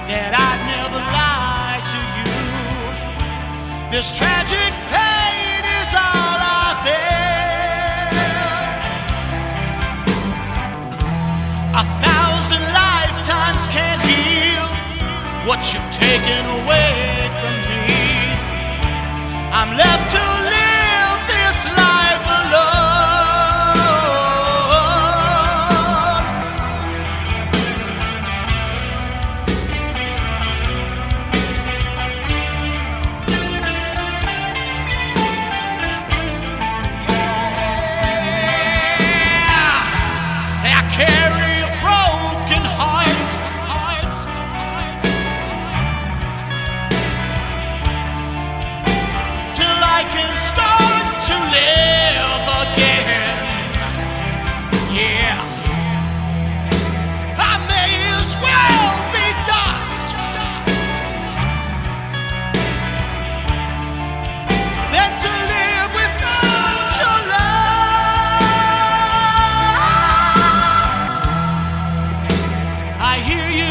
that I'd never lie to you. This tragic pain is all I feel. 1,000 lifetimes can't heal what you've taken away from me. I'm left to live this life alone. I carry a broken heart till I can start to live again. Yeah, I may as well be dust than to live without your love. I hear you